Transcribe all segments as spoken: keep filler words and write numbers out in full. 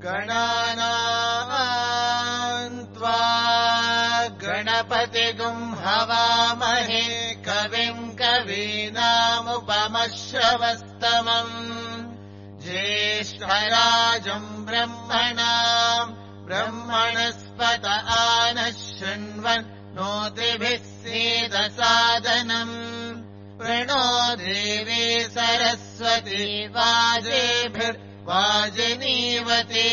गणानाम् त्वा गणपतिगुम् हवामहे कविम् कवीनामुपमश्रवस्तमम् ज्येष्ठराजम् ब्रह्मणाम् ब्रह्मणस्पत आनः शृण्वन् नोतिभिः सीदसादनम् प्रणो देवी सरस्वती वाजेभिर्वाजिनीवती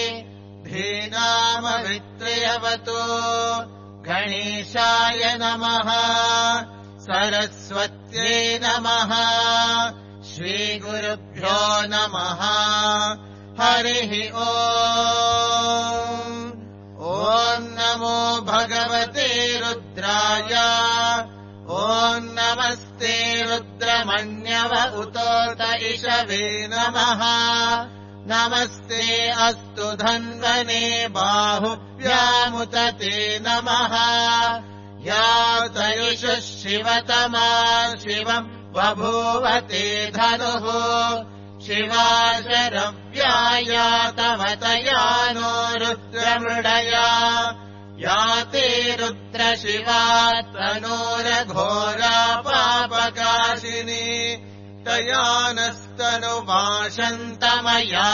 धीनामवित्रयवतो गणेशाय नमः सरस्वत्यै नमः श्रीगुरुभ्यो नमः हरिः ओम् ॐ नमो भगवते रुद्राय ॐ नमस्ते रुद्रमन्यव उतोत इषवे नमः नमस्ते अस्तु धन्वने बाहुभ्यामुत ते नमः या तयुषः शिवतमा शिवम् बभूवते धनुः शिवा शरव्याया तवतया नो रुद्रमृडया या ते रुद्रशिवा तनोरघोरा पापकाशिनी तया नस्तनुवाशन्तमया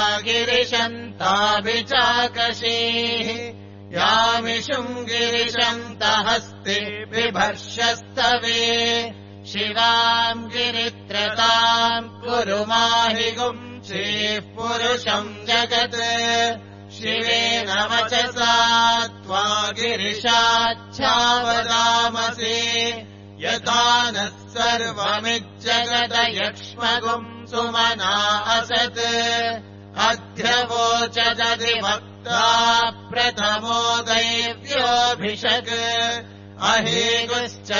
गिरिशन्ताभिचाकशीः यामिषुम् गिरिशन्तहस्ते बिभर्षस्तवे शिवाम् गिरित्रताम् कुरु माहिगुम् चेः पुरुषम् जगत् शिवेन वचसा त्वा गिरिशाच्छावदामसि यथा नः सर्वमिज्जगदयक्ष्मगुम् सुमना असत् अध्यवोचदधिवक्ता प्रथमो दैव्योऽभिषक् अहेगुश्च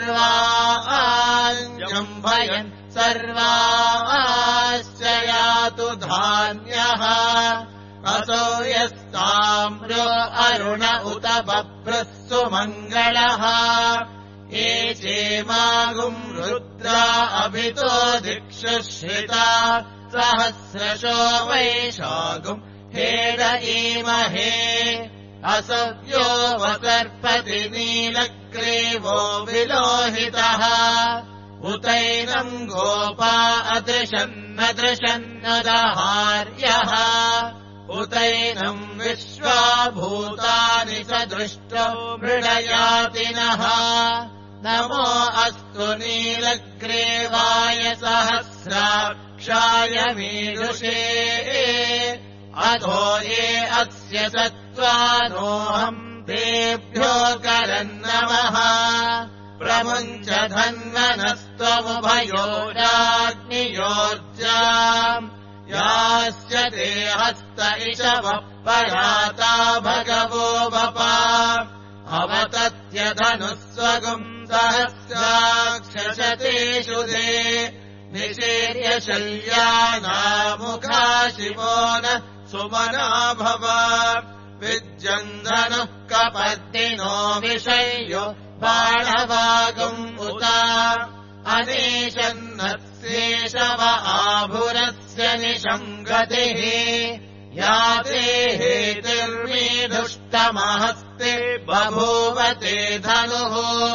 सर्वाञ्जम्भयन् सर्वाश्च यातु धान्यः असौ यस्ताम्रो अरुण उत बभ्रः सुमङ्गलः ये चेमागुम् रुद्रा अभितो दिक्षुश्रिता सहस्रशो वैशागुम् हेड ईमहे असव्यो वसर्पति नीलग्रीवो विलोहितः उतैनम् गोपा अदृशन्नदृशन्नदहार्यः उतैनम् विश्वाभूतानि स दृष्टो मृडयातिनः नमो अस्तु नीलग्रीवाय सहस्राक्षाय मीदृशे अधो ये अस्य सत्त्वानोऽहम् तेभ्यो करन्नमः प्रमुञ्च धन्वनस्त्वमुभयोराग्नियोर्जाम् यास्य ते हस्त इषवः पराता भगवो वपा अवतत्यधनुस्वगुम् सहस्राक्षशतेषु दे निषेर्य शल्यानामुखा शिवो न सुमना भव विज्जन्धनुः कपर्दिनो विषय्यो बाणवागुम् उता अनेशन्नस्येषव आभुरस्य निशङ्गतिः या ते हेतिर्मीदुष्टमहस्ते बभूवते धनुः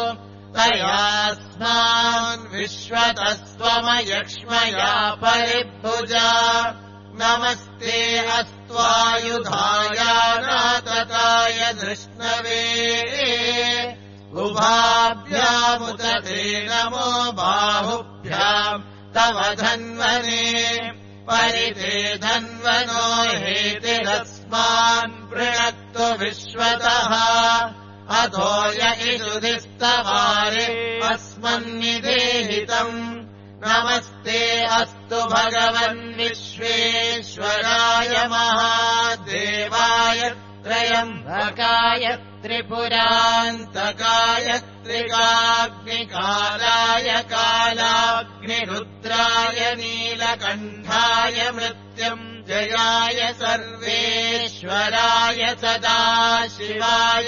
तयास्मान् विश्वतस्त्वमयक्ष्मया परिभुजा नमस्ते अस्त्वायुधायानातताय धृष्णवे उभाभ्यामुत ते नमो बाहुभ्याम् तव धन्वने परिते धन्वनो हेतिरस्मान् पृणक्तु विश्वतः अधो य इषुधिस्तवारे अस्मन्निदेहितम् नमस्ते अस्तु भगवन् विश्वेश्वराय महादेवाय त्रयम्बकाय त्रिपुरान्तकाय त्रिकाग्निकालाय कालाग्निरुद्राय नीलकण्ठाय मृत्युञ्जयाय सर्वेश्वराय सदाशिवाय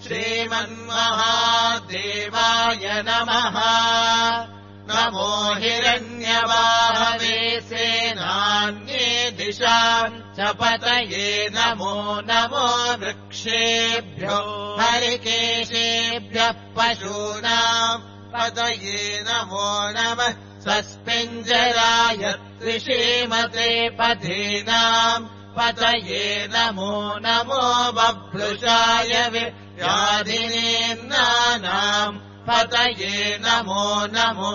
श्रीमन्महादेवाय नमः नमो हिरण्यवाहवे सेनान्ये दिशाम् च पतये नमो नमो वृक्षेभ्यो हरिकेशेभ्यः पशूनाम् पतये नमो नमः सस्पिञ्जराय त्रिषीमते पथीनाम् पतये नमो नमो बभ्रुषाय व्याधिनेन्नानाम् पतये नमो नमो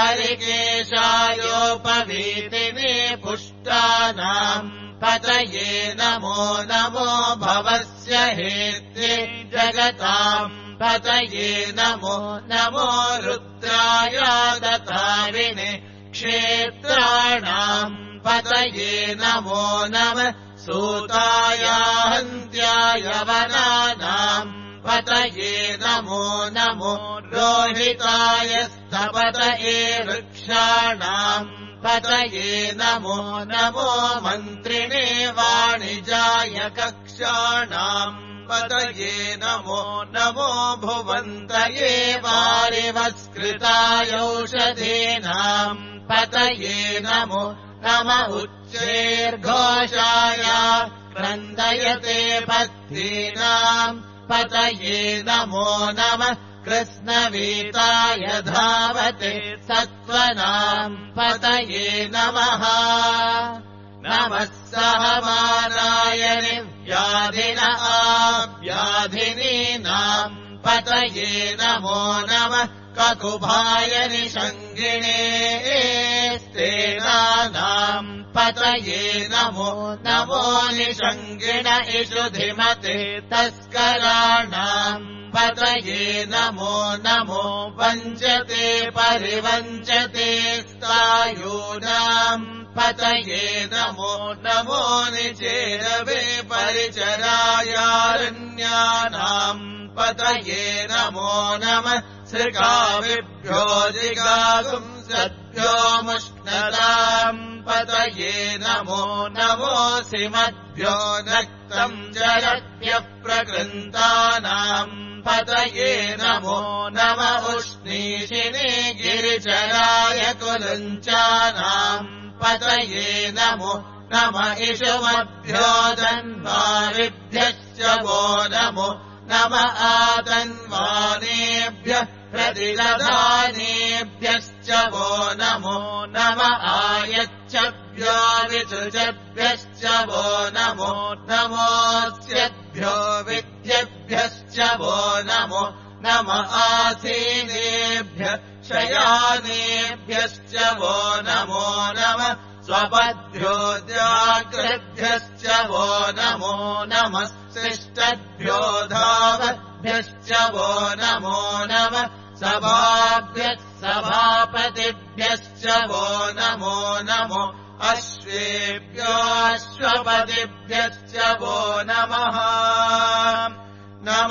हरिकेशायोपवीतिने पुष्टानाम् पतये नमो नमो भवस्य हेत्ये जगताम् पतये नमो नमो रुद्रायादताविने क्षेत्राणाम् पतये नमो नमः सूतायाहन्त्याय वनानाम् पतये नमो नमो रोहिताय स्तपतये वृक्षाणाम् पतये नमो नमो मन्त्रिणे वाणिजाय कक्षाणाम् पतये नमो नमो भुवन्तये वारिवस्कृतायौषधीनाम् पतये नमो नम उच्चैर्घोषाय क्रन्दयते पथीनाम् पतये नमो नमः कृष्णवीताय धावते सत्त्वनाम् पतये नमः नमः सहमानाय निर्व्याधिन आव्याधिनीनाम् पतये नमो नमः ककुभाय निषङ्गिणे स्तेनानाम् पतये नमो नमो निषङ्गिण इषुधिमते तस्कराणाम् पतये नमो नमो वञ्चते परिवञ्चते स्थायूनाम् पतये नमो नमो निचेरवे परिचरायारण्यानाम् पतये नमो नमः सृगाविभ्यो जिगागुंसद्भ्यो मुष्णताम् पतये नमो नमो सिमद्भ्यो नक्तम् जरद्भ्यः प्रकृन्तानाम् पतये नमो नम उष्णीषिणे गिरिचराय कुलञ्चानाम् पतये नमो नम इषुमभ्यो धन्वारिभ्यश्च वो नमो नम आतन्वानेभ्यः प्रतिदधानेभ्यश्च वो नमो नम आयच्छभ्यो विसृजभ्यश्च वो नमो नमोऽस्यभ्यो विद्यभ्यश्च वो नमो नम आसीनेभ्यः शयानेभ्यश्च वो नमो नमः स्वपद्भ्यो जाग्रद्भ्यश्च वो नमो नमः शिष्टभ्यो धावद्भ्यश्च वो नमो नमः सभाभ्यः सभापतिभ्यश्च वो नमो नमो अश्वेभ्यो अश्वपतिभ्यश्च वो नमः नम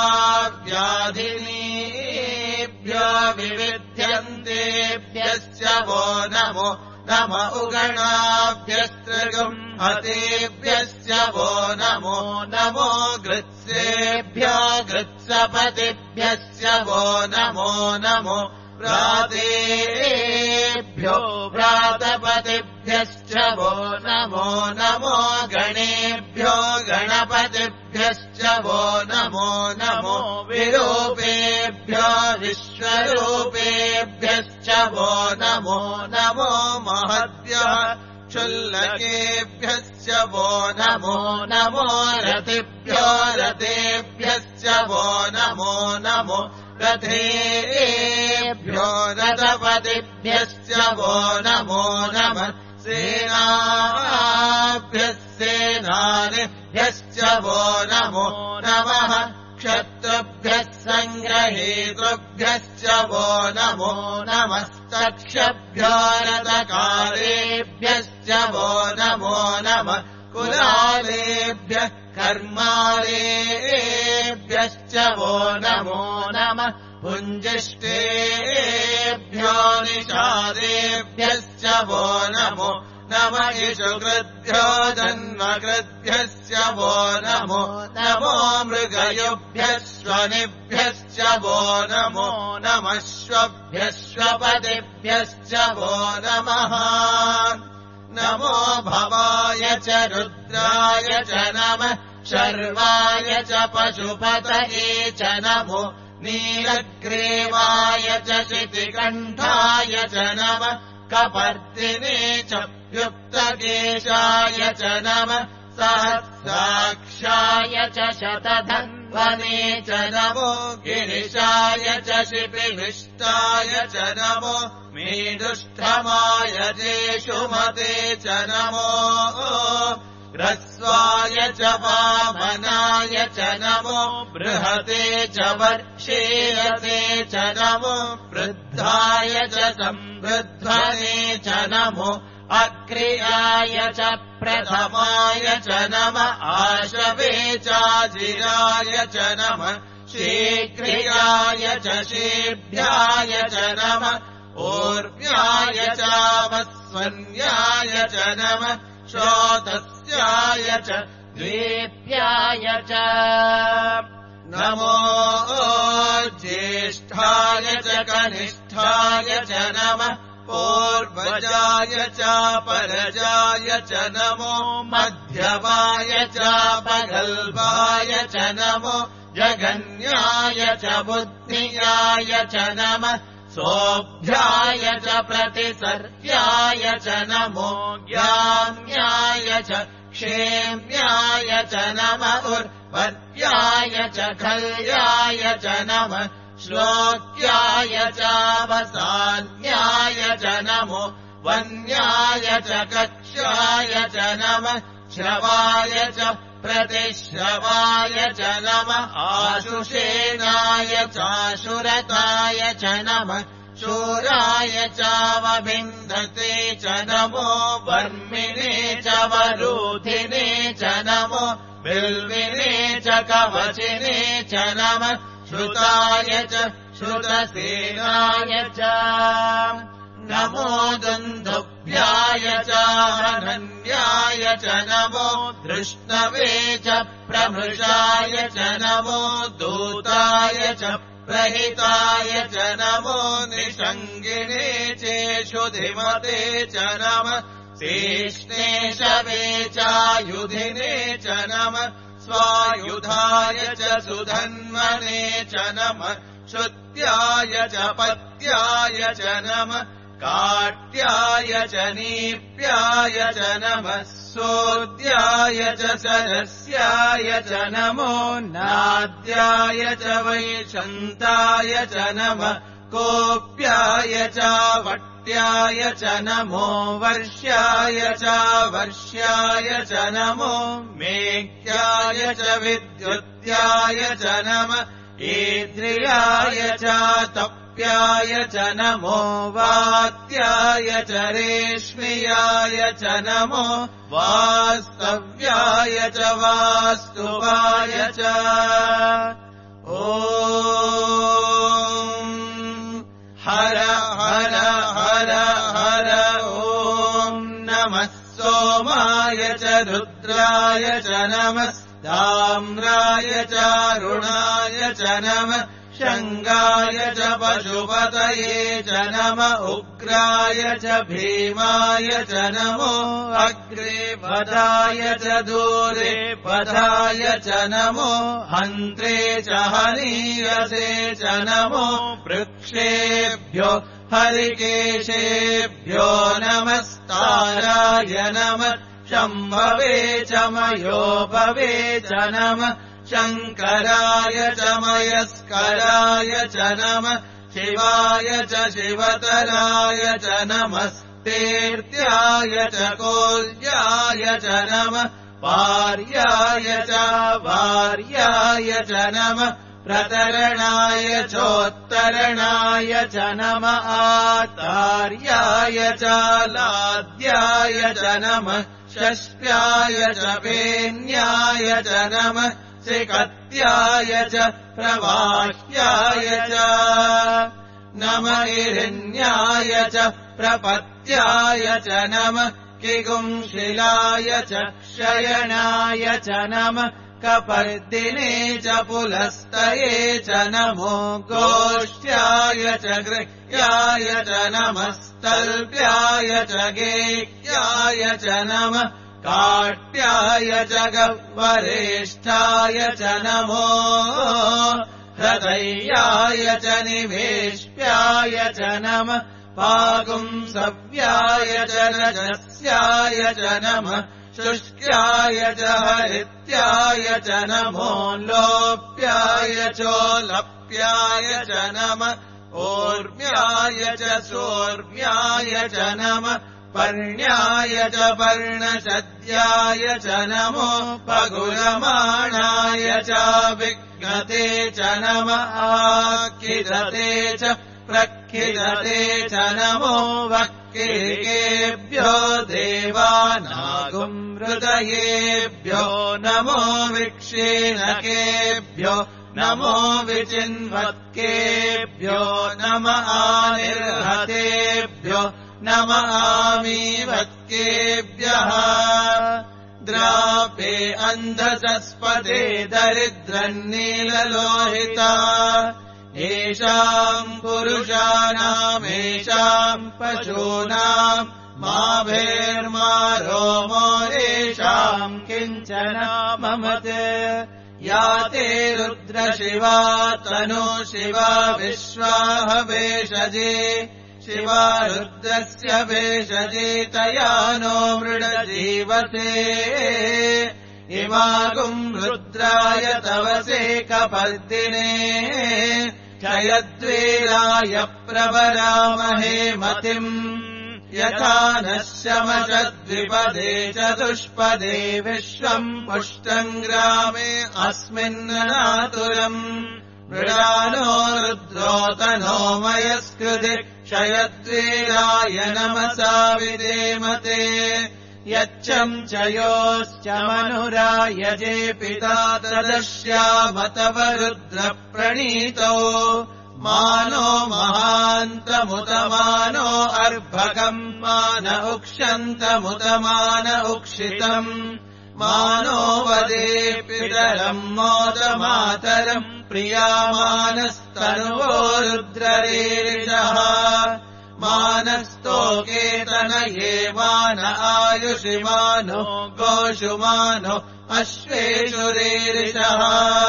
आव्याधिनीभ्यो विविध्यन्तेभ्यश्च वो नमो नम उगणाभ्यस्त्रिगुंहतेभ्यश्च वो नमो नमो गृत्सेभ्यो गृत्सपतिभ्यश्च वो नमो नमो व्रातेभ्यो व्रातपतिभ्यश्च वो नमो नमो गणेभ्यो गणपतिभ्यश्च वो नमो नमो विरूपेभ्यो विश्वरूपेभ्यश्च वो नमो नमो महद्भ्यः क्षुल्लकेभ्यश्च वो नमो नमो रतिभ्यो रतेभ्यश्च वो नमो नमो रथेभ्यो रथपतिभ्यश्च वो नमो नमः सेनाभ्यः सेनानिभ्यश्च वो नमो नमः क्षत्रुभ्यः सङ्ग्रहेतृभ्यश्च वो नमो नमस्तक्षभ्यो रथकारेभ्यश्च वो नमो नमः कुलालेभ्यः कर्मालेभ्यश्च वो नमो नमः पुञ्जिष्टेभ्यो निषादेभ्यश्च वो नमो नम इषुकृद्भ्यो जन्मकृद्भ्यश्च वो नमो नमो मृगयुभ्यः स्वनिभ्यश्च वो नमो नमः श्वभ्यः श्वपतिभ्यश्च वो नमः नमो भवाय च रुद्राय च नमः शर्वाय च पशुपतये च नमो नीलग्रीवाय च शितिकण्ठाय च नमः कपर्दिने च युक्तकेशाय च नमः सहस्राक्षाय च शतधन्वने च नमो गिरिशाय च शिपिविष्टाय च नमो मेदुष्टमाय जेषुमते च नमो ह्रस्वाय च वामनाय च नमो बृहते च वर्षेयसे च नमो वृद्धाय च संवृध्वने च नमो अग्र्याय च प्रथमाय च नमः आशवे चाजिराय च नमः शीघ्रियाय च शीभ्याय च नमः ऊर्व्याय चावस्वन्याय च नमः श्रोतस्याय च द्वेप्याय च नमो ज्येष्ठाय च कनिष्ठाय च नमः पूर्वजाय च परजाय च नमो मध्यमाय च पगल्वाय च नमो जगन्याय च बुद्धियाय च नमः सोऽभ्याय च प्रतिसर्याय च नमो ज्ञान्याय च क्षेम्याय च नमः उर्वर्याय च खल्याय च नमः श्लोक्याय चावसान्याय च नमो वन्याय च कक्ष्याय च नमः श्रवाय च प्रतिश्रवाय च नमः आशुषेणाय चाशुरताय च नमः शूराय चावबिन्धते च नमो वर्मिणे च वरूधिने च नमो बिल्विने च कवचिने च नमः श्रुताय च श्रुतसेनाय च नमो दुन्दुभ्याय च हनन्याय च नमो धृष्णवे च प्रमृषाय च नमो दूताय च प्रहिताय च नमो निषङ्गिणे चेषुधिमते च नमः शेष्णेशवे चायुधिने च नमः स्वायुधाय च सुधन्वने च नमः श्रुत्याय च पत्याय च नमः काट्याय च नीप्याय च नमः सोद्याय च सरस्याय च नमो नाद्याय च वैशन्ताय च नमः कोप्याय च वट्याय च नमो वर्ष्याय च वर्ष्याय च नमो मेघ्याय च विद्युत्याय च नमः ईद्रियाय च तप्याय च नमो वात्याय च रेश्मियाय च नमो वास्तव्याय च वास्तुवाय च ॐ हर हर हर हर ॐ नमः सोमाय च रुद्राय च नमः ताम्राय च अरुणाय च नमः शङ्गाय च पशुपतये च नमः उग्राय च भीमाय च नमो अग्रे पदाय च दूरे पदाय च नमो हन्त्रे च हनीयसे च नमो वृक्षेभ्यो हरिकेशेभ्यो नमस्ताराय नमः शम्भवे च मयोभवे च नमः शङ्कराय च मयस्कराय च नमः शिवाय च शिवतराय च नमस्तेर्त्याय च कोल्याय च नमः पार्याय च वार्याय च नमः प्रतरणाय चोत्तरणाय च नमः आतार्याय च लाद्याय च नमः षष्ट्याय च वेन्याय च नमः सिकत्याय च प्रवाह्याय च नमः हिरण्याय च प्रपत्याय च नमः किगुंशिलाय च शयनाय च नमः कपर्दिने च पुलस्तये च नमो गोष्ट्याय च गृह्याय च नमस्तल्प्याय च गेह्याय च नमः काट्याय च गह्वरेष्ठाय च नमो हृदयाय च निवेश्याय च नमः पागुंसव्याय च रजस्याय च नमः शुष्क्याय च हरित्याय च नमो लोप्याय चोलप्याय च नमः ओर्म्याय च सोर्म्याय च नमः पर्ण्याय च पर्णशद्याय च नमो पगुलमाणाय च विघ्नते च नमः आखिदते च प्रखिदते च नमो वक्किरिकेभ्यो देवानागुंहृदयेभ्यो नमो विक्षीणकेभ्यो नमो विचिन्वत्केभ्यो नमः आनिर्हतेभ्यो नमः आमीवत्केभ्यः द्रापे अन्धसस्पदे दरिद्रन्नीललोहिता येषाम् पुरुषाणामेषाम् पशूनाम् माभेर्मा रोमो येषाम् किञ्चन ममते या ते रुद्रशिवा तनु शिवा विश्वाह वेषजे शिवा रुद्रस्य वेषजे तया नो मृडजीवसे इमागुम् रुद्राय तवसे कपर्दिने क्षयद्वीराय प्रवरामहे मतिम् यथा नः शमशद्विपदे चतुष्पदे विश्वम् पुष्टम् ग्रामे अस्मिन्ननातुरम् मृडानो रुद्रोतनो मयस्कृति क्षयद्वीराय नमसा विदेमते यच्छम् च योश्च मनुरायजे पिता तदश्यामतव रुद्रप्रणीतौ मानो महान्तमुतमानो अर्भकम् मान उक्षन्तमुतमान उक्षितम् मानो वदे पितरम् मोदमातरम् प्रियामानस्तनुवो रुद्ररेरिषः मानस्तोकेतनये मान आयुषि मानो गोषु मानो अश्वेषु रेरिषः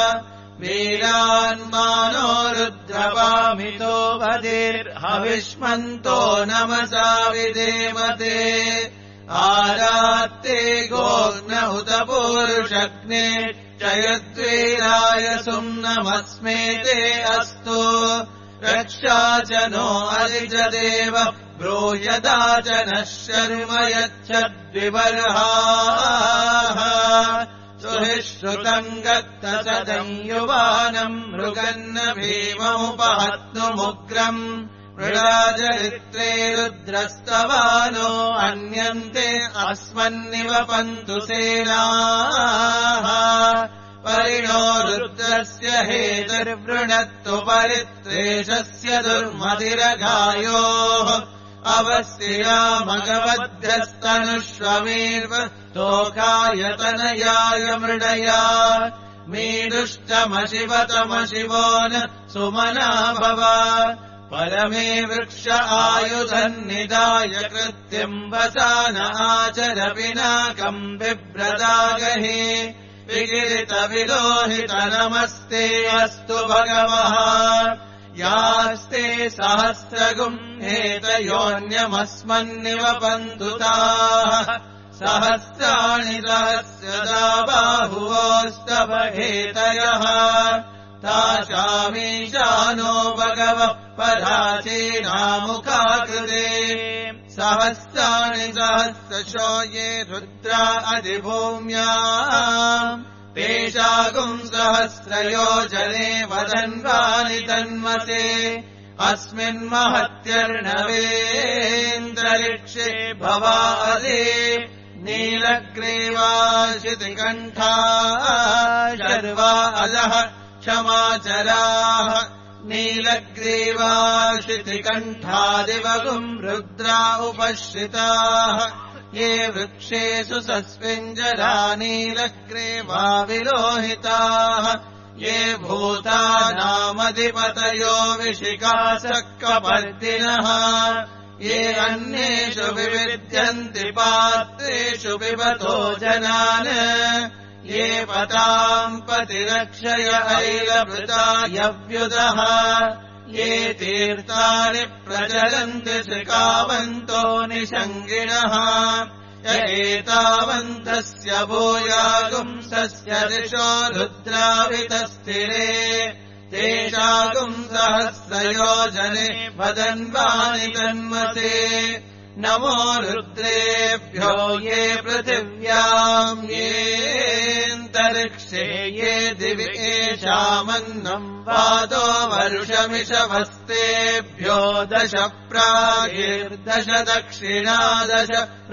वीरान्मानो रुद्रवामितो वदेर्हविष्मन्तो नमसा विदेमते आरात्ते गोग्न उत पूरुषग्ने क्षयद्वीराय सुम्नमस्मेते अस्तु रक्षा च नो अधिजदेव ब्रूयदा च नः शर्म यच्छद्विबर्हाः सुहिश्रुतम् गत्तसदम् युवानम् मृगन्न भीममुपहत्नुमुग्रम् मृडाचरित्रे रुद्रस्तवानो अन्यन्ते अस्मन्निवपन्तु सेनाः परिणो रुद्रस्य हेतुर्वृणत्तु परित्रेषस्य दुर्मतिरघायोः अवस्थिरामगवद्भ्यस्तनुष्वमेव तोकायतनयाय मृडया मीदुष्टमशिवतमशिवो न सुमना भव परमे वृक्ष आयुधन्निदाय कृत्यम् वसान आचर पिनाकम् बिभ्रदागहे विगिरितविलोहित नमस्ते अस्तु भगवः यास्ते सहस्रगुम् हेतयोऽन्यमस्मन्निवपन्तु ताः सहस्राणि सहस्रदा बाहुवोस्तव हेतयः तासामीशानो भगवः पराचीनामुखाकृते सहस्राणि सहस्रशो ये रुद्रा अधिभूम्याम् तेषागुम् सहस्रयोजने वदन्वानि तन्मते अस्मिन्महत्यर्णवेन्द्ररिक्षे भवादे नीलग्रीवाशितिकण्ठा शर्वा अलः क्षमाचराः नीलग्रीवाशितिकण्ठादिवगुम् रुद्रा उपश्रिताः ये वृक्षेषु सस्मिञ्जरानीलग्रीवा विलोहिताः ये भूतानामधिपतयो विशिखासक्कपर्दिनः ये अन्येषु विविध्यन्ति पात्रेषु पिबतो जनान् ये पताम् पतिरक्षय ऐलभृता यव्युदः ये तीर्थानि प्रचलन्ति श्रिकावन्तो निषङ्गिणः य एतावन्तस्य भूयागुंसस्य दिशो रुद्रावितस्थिरे तेषागुम् सहस्रयोजने वदन्वानि तन्मते नमो रुद्रेभ्यो ये पृथिव्याम् येऽन्तरिक्षे ये दिवि येषामन्नम् वादो वर्षमिषवस्तेभ्यो दश प्रागिर्दश दक्षिणादश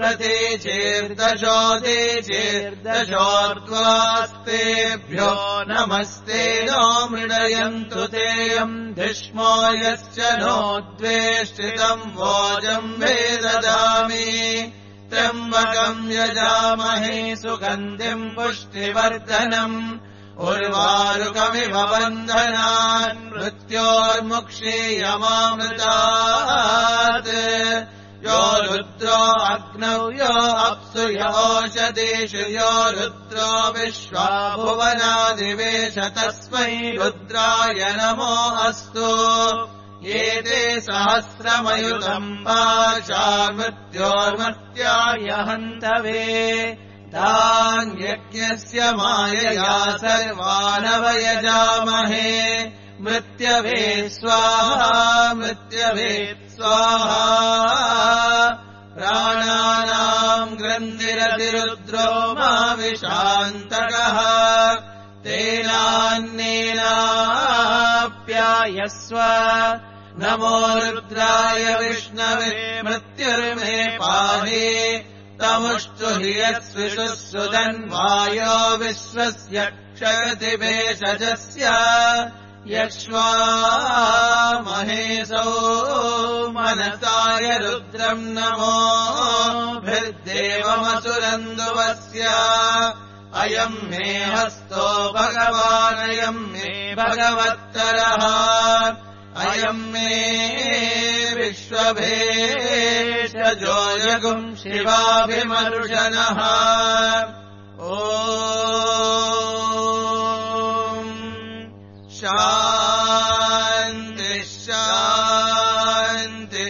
प्रतीचेर्दशोदीचेर्दशोर्ध्वास्तेभ्यो नमस्ते नो मृडयन्तु तेयम् धिष्मो यश्च नो द्वेष्टितम् वोजम् वेद ददामि त्र्यम्बकम् यजामहे सुगन्धिम् पुष्टिवर्धनम् उर्वारुकमिव बन्धनान् मृत्योर्मुक्षीयमामृतात् यो रुद्रो अग्नौ यो अप्सु यो ओषधीषु यो रुद्रो विश्वा भुवनादिवेश तस्मै रुद्राय नमो अस्तु ये ते सहस्रमयुतम् वाचा मृत्योर्मर्त्याय हन्तवे तान्यज्ञस्य मायया सर्वानवयजामहे मृत्यवे स्वाहा मृत्यवे स्वाहा प्राणानाम् ग्रन्थिरतिरुद्रो मा विशान्तकः तेनान्नेनाप्यायस्व नमो रुद्राय विष्णवे मृत्युर्मे पाहि तमुष्टु हि यत्स्विषुः सुदन्वायो विश्वस्य क्षयति भेषजस्य यक्ष्वा महेशो मनसाय रुद्रम् नमो भिर्देवमसुरन्दुवस्य अयम् मे हस्तो भगवानयम् मे भगवत्तरः अयम् मे विश्वभेषजो यगुम् शिवाभिमर्शनः ॐ शान्ति शान्ति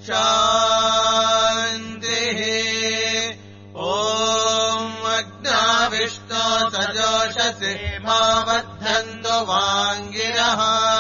शान्तिः ॐ अग्नाविष्णो सजोषसे मा बद्धन्तु वाङ्गिरः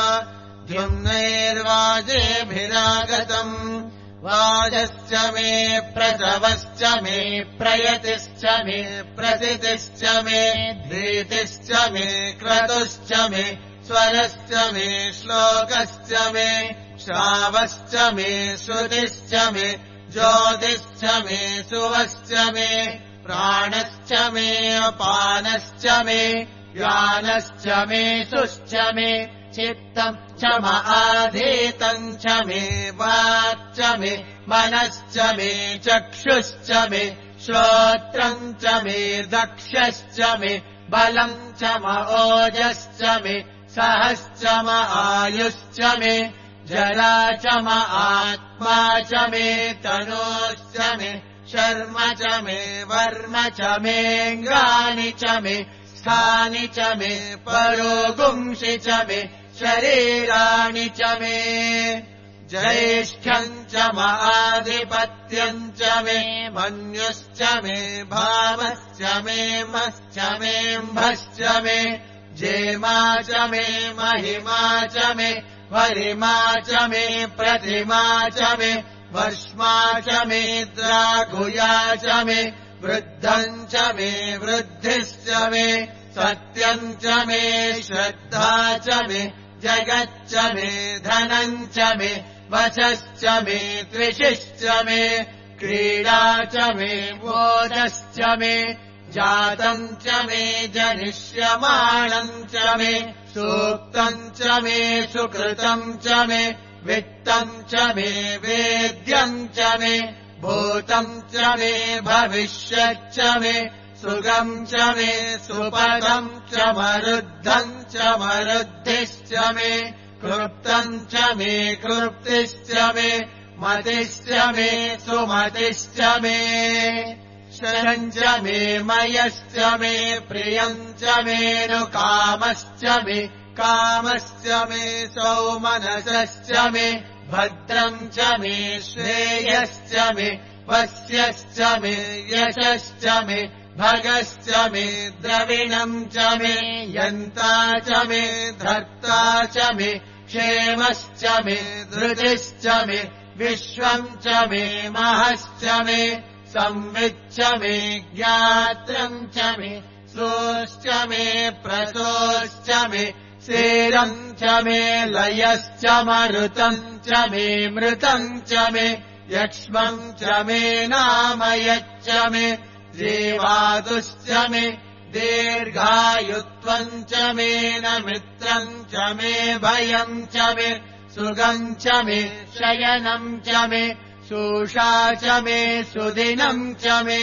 द्युम्नैर्वाजेभिरागतम् वाजश्च मे प्रसवश्च मे प्रयतिश्च मे प्रसितिश्च मे धीतिश्च मे क्रतुश्च मे स्वरश्च मे श्लोकश्च मे श्रावश्च मे श्रुतिश्च मे ज्योतिश्च मे सुवश्च मे प्राणश्च मे अपानश्च मे ज्ञानश्च मे सुश्च मे चित्तम् च माधीतम् च मे वाक् च मे मनश्च मे चक्षुश्च मे श्रोत्रम् च मे दक्षश्च मे बलम् च म ओजश्च मे सहश्च म आयुश्च मे जरा च म आत्मा च मे तनोश्च मे शर्म च मे वर्म च मेऽङ्गानि च मे स्थानि च मे परोगुंसि च मे शरीराणि च मे ज्येष्ठम् च माधिपत्यम् च मे मन्युश्च मे भावश्च मे मश्च मेऽम्भश्च मे जेमा च मे महिमा च मे वरिमा च मे प्रतिमा च मे वर्ष्मा च मे द्रागुया च मे वृद्धम् च मे वृद्धिश्च मे सत्यम् च मे श्रद्धा च मे जगच्च मे धनम् च मे वचश्च मे त्रिषिश्च मे क्रीडा च मे बोधश्च मे जातम् च मे जनिष्यमाणम् च मे सूक्तम् च मे सुकृतम् च मे वित्तम् च मे वेद्यम् च मे भूतम् च मे भविष्यच्च मे सुगम् च मे सुपदम् च मरुद्धम् च मरुद्धिश्च मे कृप्तम् च मे कृप्तिश्च मे मतिश्च मे सुमतिश्च मे शरम् च मे मयश्च मे प्रियम् च मेऽनुकामश्च मे कामश्च मे सौमनसश्च मे भद्रम् च मे श्रेयश्च मे वस्यश्च मे यशश्च मे भगश्च मे द्रविणम् च मे यन्ता च मे धर्ता च मे क्षेमश्च मे धृतिश्च मे विश्वम् च मे महश्च मे संविच्च मे ज्ञात्रम् च मे सोश्च मे प्रसोश्च मे सेरम् च मे लयश्च मरुतम् च मे मृतम् च मे यक्ष्मम् च मे नामयच्च मे जीवादुश्च मे दीर्घायुत्वम् च मे न मित्रम् च मे भयम् च मे सुगम् च मे शयनम् च मे सूषा च मे सुदिनम् च मे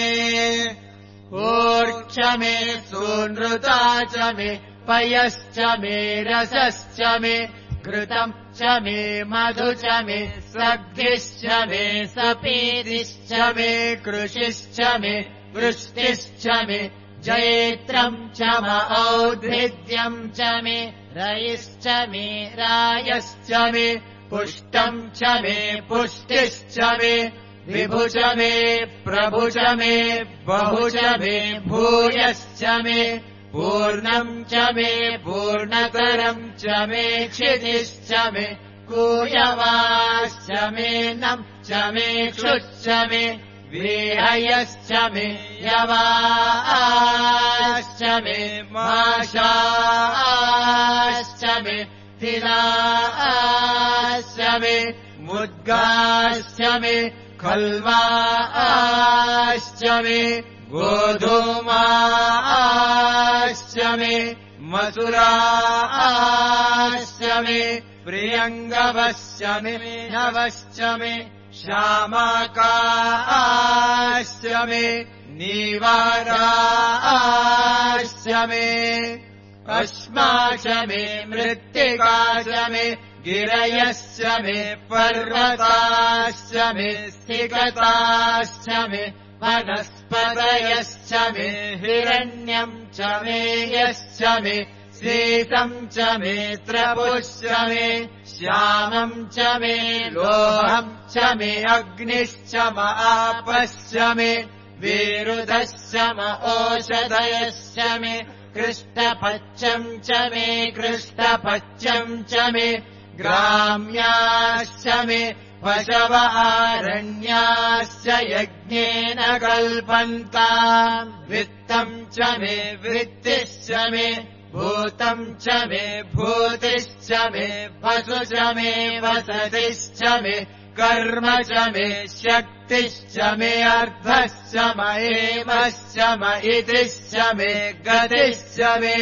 ऊर्च मे सूनृता च मे पयश्च मे रसश्च मे घृतम् च मे मधु च मे सग्धिश्च मे सपीतिश्च मे कृषिश्च मे वृष्टिश्च मे जयेत्रम् च म औद्भिद्यम् च मे रयिश्च मे रायश्च मे पुष्टम् च मे पुष्टिश्च मे विभु च मे प्रभु च मे बहु च मे भूयश्च मे पूर्णम् च मे पूर्णतरम् च मे क्षितिश्च मे कूयवाश्च मे नम् च मे क्षुश्च मे विहयश्च मे यवाश्च मे माशाश्च मे तिलाश्च मे मुद्गाश्च मे खल्वाश्च मे गोधूमाश्च मे मसुराश्च मे प्रियङ्गवश्च मे नवश्च मे श्यामाकाश्च मे नीवाराश्च मे अश्माच मे मृत्तिकाच मे गिरयश्च मे पर्वताश्च मे स्थिकताश्च मे वनस्पतयश्च मे हिरण्यम् च मे यश्च मे सीतम् च मे त्रपुश्च मे श्यामम् च मे लोहम् च मे अग्निश्च म आपश्च मे विरुधश्च म ओषधयश्च मे कृष्णपच्यम् च मे कृष्णपच्यम् च मे ग्राम्याश्च मे पशव आरण्याश्च यज्ञेन कल्पन्ताम् वित्तम् च मे वृत्तिश्च मे भूतम् च मे भूतिश्च मे वसु च मे वसतिश्च मे कर्म च मे शक्तिश्च मे अर्थश्च म एमश्च म इतिश्च मे गतिश्च मे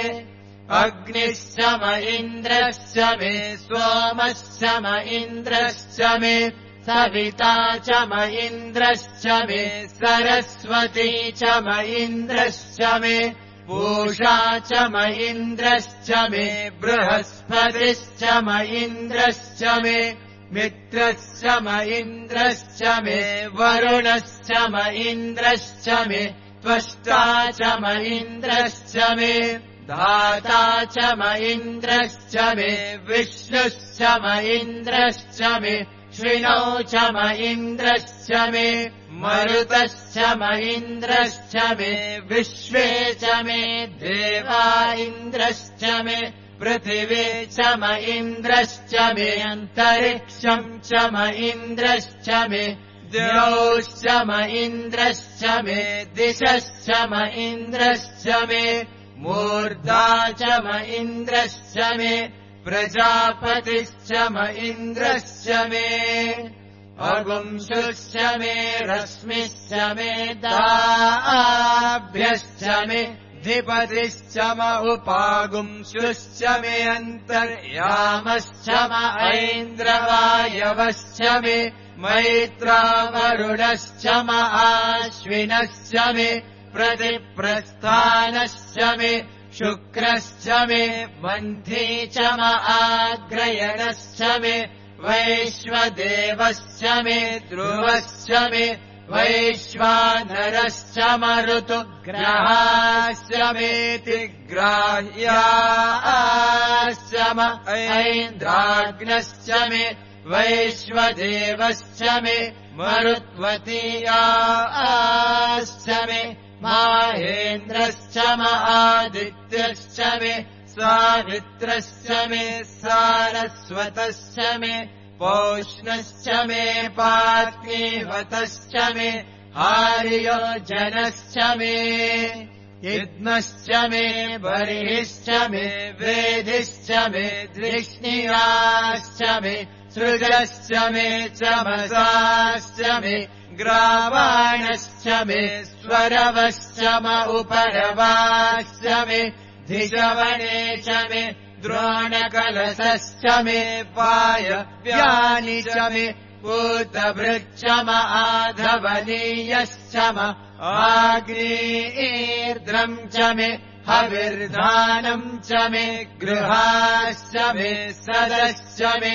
अग्निश्च म इन्द्रश्च मे सोमश्च म इन्द्रश्च मे सविता च म इन्द्रश्च मे सरस्वती च म इन्द्रश्च मे पूषा च म इन्द्रश्च मे बृहस्पतिश्च म इन्द्रश्च मे मित्रश्च म इन्द्रश्च मे वरुणश्च म इन्द्रश्च मे त्वष्टा च म इन्द्रश्च मे धाता च म इन्द्रश्च मे विष्णुश्च म इन्द्रश्च मे श्विनौ च म इन्द्रश्च मे मरुतश्च म इन्द्रश्च मे विश्वे च मे देवा इन्द्रश्च मे पृथिवी च म इन्द्रश्च मे अन्तरिक्षम् च म इन्द्रश्च मे द्यौश्च म इन्द्रश्च मे दिशश्च म इन्द्रश्च मे मूर्धा च म इन्द्रश्च मे प्रजापतिश्च म इन्द्रश्च मे अगुंशुश्च मे रश्मिश्च मे दाभ्यश्च मे धिपतिश्च म उपागुंशुश्च मे अन्तर्यामश्च म ऐन्द्रवायवश्च मे मैत्रावरुणश्च म आश्विनश्च मे प्रतिप्रस्थानश्च मे शुक्रश्च मे मन्थी च म आग्रयणश्च मे वैश्वदेवश्च मे ध्रुवश्च मे वैश्वानरश्च मरुतुग्रहाश्च मेति ग्राह्याश्च म ऐन्द्राग्नश्च मे वैश्वदेवश्च मे मरुत्वतीयाश्च मे माहेन्द्रश्च म आदित्यश्च मे सावित्रश्च मे सारस्वतश्च मे पौष्णश्च मे पार्थिवतश्च मे हार्योजनश्च मे युग्मश्च मे बर्हिश्च मे वेदिश्च मे दृष्णियाश्च मे सृजश्च मे चमसाश्च मे ग्रावाणश्च मे स्वरवश्च म उपरवाश्च मे धिषवणे च मे द्रोणकलशश्च मे वायव्यानि च मे पूतभृच्च म आधवनीयश्च म आग्नेयीर्द्रम् च मे हविर्धानम् च मे गृहाश्च मे सदश्च मे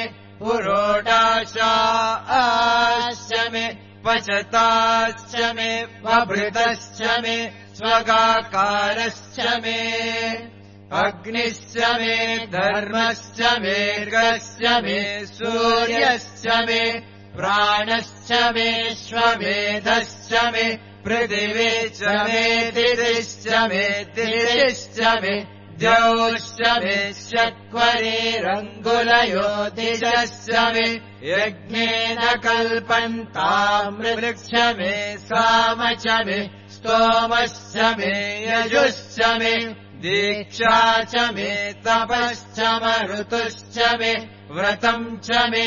पुरोडाशाश्च मे पचताश्च मे वभृतश्च मे स्वगाकारश्च मे अग्निश्च मे धर्मश्च मे गर्गश्च मे सूर्यश्च मे प्राणश्च मे श्वमेधश्च मे पृथिवी च मे दिदिश्च मे दिदिश्च मे द्यौश्च मे शक्वरीरङ्गुलयोतिजश्च मे यज्ञेन कल्पन्तामृक्ष मे साम च मे स्तोमश्च मे यजुश्च मे दीक्षा च मे तपश्च मरुतुश्च मे व्रतम् च मे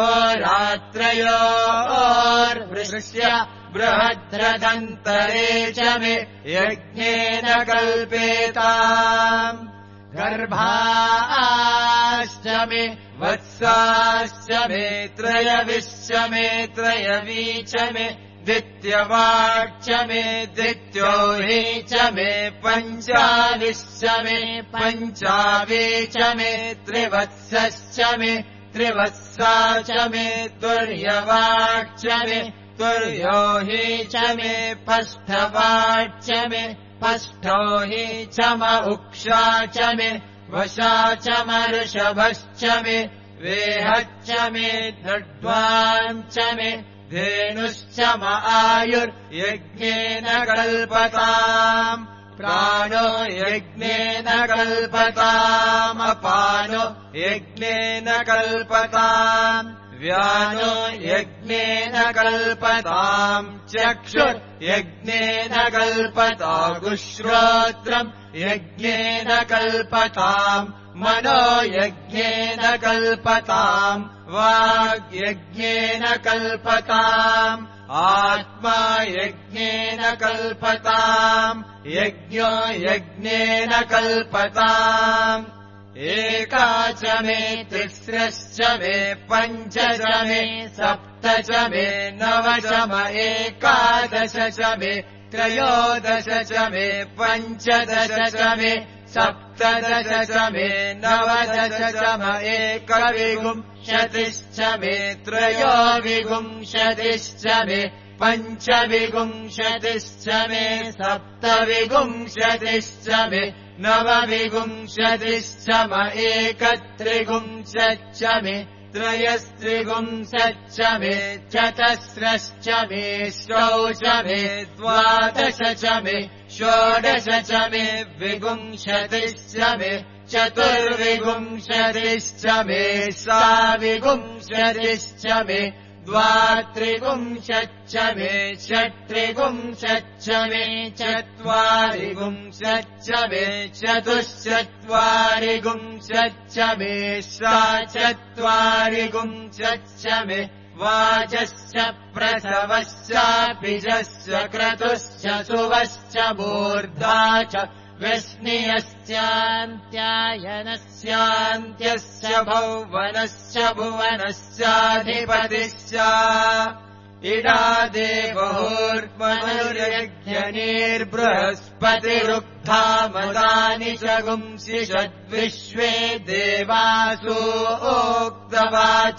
होरात्रयोर्वृश्य बृहद्रदन्तरे च मे यज्ञेन कल्पेताम् गर्भाश्च मे वत्साश्च मे त्रयविश्च मे त्रयवी च मे द्वितीयवाक्च मे द्वितीयोहि च मे पञ्चाविश्च मे पञ्चावी च मे त्रिवत्सश्च मे त्रिवत्सा च मे तुर्यवाक्च मे तुर्योहि च मे पष्ठवाच्च मे पष्ठोहि च म उक्षा च मे वशा च मऋषभश्च मे वेहच्च मे दड्वाञ्च मे धेनुश्च म आयुर्यज्ञेन कल्पताम् प्राणो यज्ञेन कल्पताम् अपानो यज्ञेन कल्पताम् व्यानो यज्ञेन कल्पताम् चक्षुर्यज्ञेन कल्पतागुश्रोत्रम् यज्ञेन कल्पताम् मनो यज्ञेन कल्पताम् वाग्यज्ञेन कल्पताम् आत्मा यज्ञेन कल्पताम् यज्ञो यज्ञेन कल्पताम् एका च मे तिस्रश्च मे पञ्च च मे सप्त च मे नव च म एकादश च मे त्रयोदश च मे पञ्चदश च मे सप्तदश च मे नवदश च म एकविंशतिश्च मे त्रयोविंशतिश्च मे पञ्चविंशतिश्च मे सप्तविंशतिश्च मे नवविंशतिश्च म एकत्रिंशच्च मे त्रयस्त्रिंशच्च मे चतस्रश्च मे षोडश च मे द्वादश च मे षोडश च मे विंशतिश्च मे चतुर्विंशतिश्च मे साविंशतिश्च मे द्वात्रिंशच्च मे षट्त्रिंशच्च मे चत्वारिंशच्च मे चतुश्चत्वारिंशच्च मे षट्चत्वारिंशच्च मे वाचश्च प्रसवश्चापिजश्च क्रतुश्च सुवश्च मूर्धा च व्यस्नियश्चान्त्यायनस्यान्त्यस्य भुवनस्य भुवनस्याधिपतिश्च इडा देवोर्मनुर्यज्ञनिर्बृहस्पतिरुक्थामदानि च गुंसि षद्विश्वे देवासु ओक्तवाच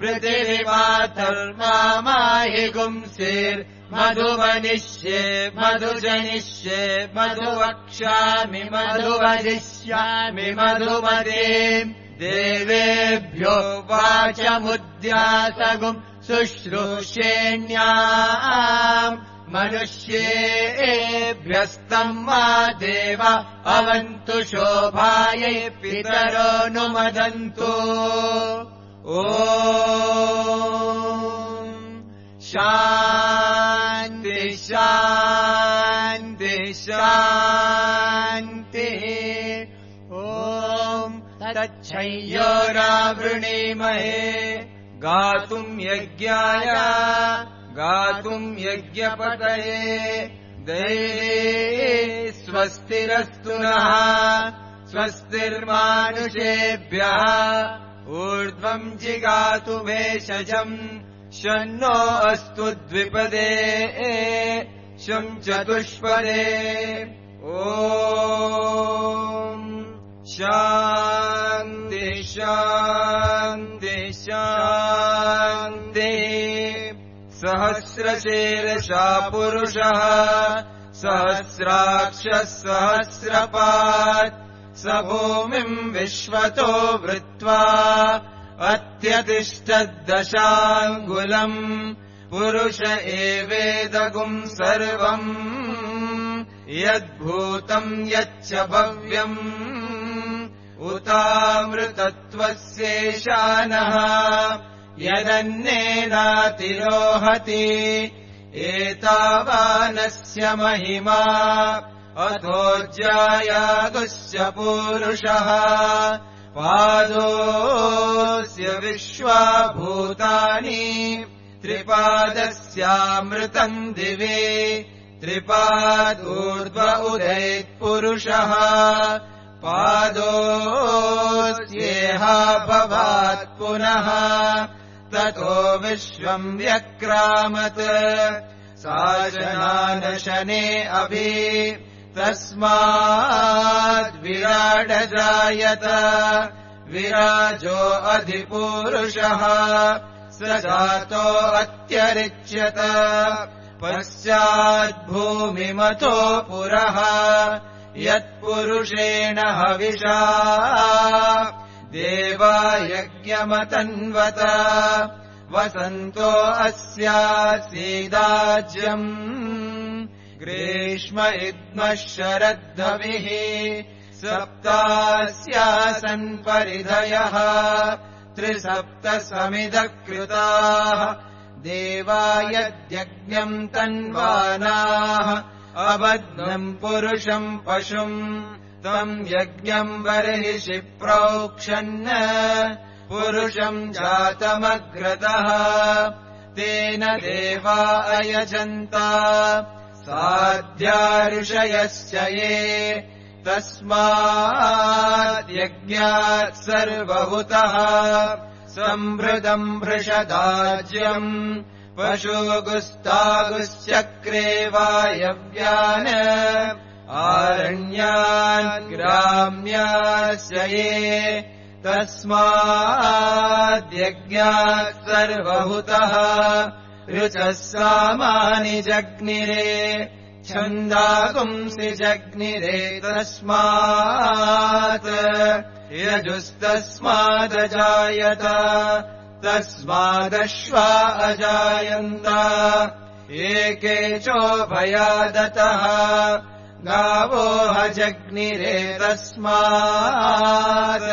पृथिवीमातर्माहि गुंसिर्मधुमनिष्ये मधुजनिष्ये मधुवक्ष्यामि मधुवदिष्यामि मधुमतीम् देवेभ्यो वाचमुद्यासगुम् शुश्रूषेण्याम् मनुष्येभ्यस्तम् मा देव अवन्तु शोभायै पितरो नुमदन्तु ॐ शान्ति शान्ति शान्तिः ॐ तच्छय्योरावृणीमहे गातुम् यज्ञाय गातुम् यज्ञपतये दैवे स्वस्तिरस्तु नः स्वस्तिर्मानुषेभ्यः ऊर्ध्वम् जिगातु भेषजम् शन्नो अस्तु द्विपदे शं चतुष्पदे ॐ शान्ति शान्ति शान्ति सहस्रशीर्षा पुरुषः सहस्राक्षः सहस्रपात् स भूमिम् विश्वतो वृत्वा अत्यतिष्ठद्दशाङ्गुलम् पुरुष एवेदगुम् सर्वम् यद्भूतम् यच्च भव्यम् उतामृतत्वस्येशानः यदन्नेनातिरोहति एतावानस्य महिमा अथोऽज्यायागुस्य पूरुषः पादोऽस्य विश्वाभूतानि त्रिपादस्यामृतम् दिवे त्रिपादूर्ध्व उदैत्पुरुषः पादोऽस्येहा भवात् पुनः ततो विश्वम् व्यक्रामत् साशनानशने अभि तस्माद्विराडजायत विराजो अधिपूरुषः स जातो अत्यरिच्यत पश्चाद्भूमिमतो पुरः यत्पुरुषेण हविषा देवा यज्ञमतन्वत वसन्तो अस्यासीदाज्यम् ग्रीष्म इद्मः शरद्धविः सप्तास्यासन् परिधयः त्रिसप्त समिदः कृताः देवा यद्यज्ञम् तन्वानाः अबध्नम् पुरुषम् पशुम् तम् यज्ञम् बर्हिषि प्रोक्षन् पुरुषम् जातमग्रतः तेन देवा अयजन्त साध्या ऋषयस्य ये तस्माद्यज्ञात् सर्वभूतः सम्भृतम् भृषदाज्यम् पशुगुस्तागुश्चक्रे वायव्यान् आरण्यान् ग्राम्यास्य ये तस्माद्यज्ञात् सर्वभूतः ऋचः सामानि जग्निरे छन्दागुंसि जग्निरे तस्मात् यजुस्तस्मादजायत तस्मादश्वा अजायन्त एके चोभयादतः गावो हजग्निरे तस्मात्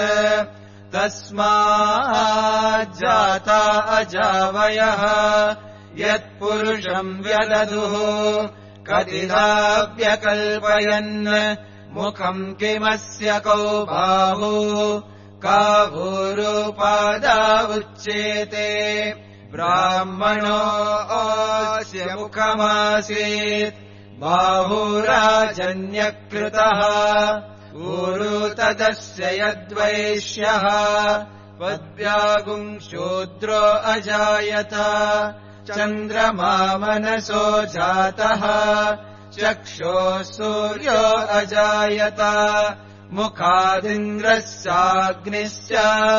तस्माज्जाता अजावयः यत्पुरुषम् व्यदधुः कतिधा व्यकल्पयन् मुखम् किमस्य कौ बाहु काभूरुपादा उच्येते ब्राह्मणोऽस्य मुखमासीत् बाहुराजन्यकृतः ऊरु तदस्य यद्वैश्यः पद्व्यागुम् शूद्रो अजायत चन्द्रमा मनसो जातः चक्षोः सूर्यो अजायत मुखादिन्द्रः साग्निश्च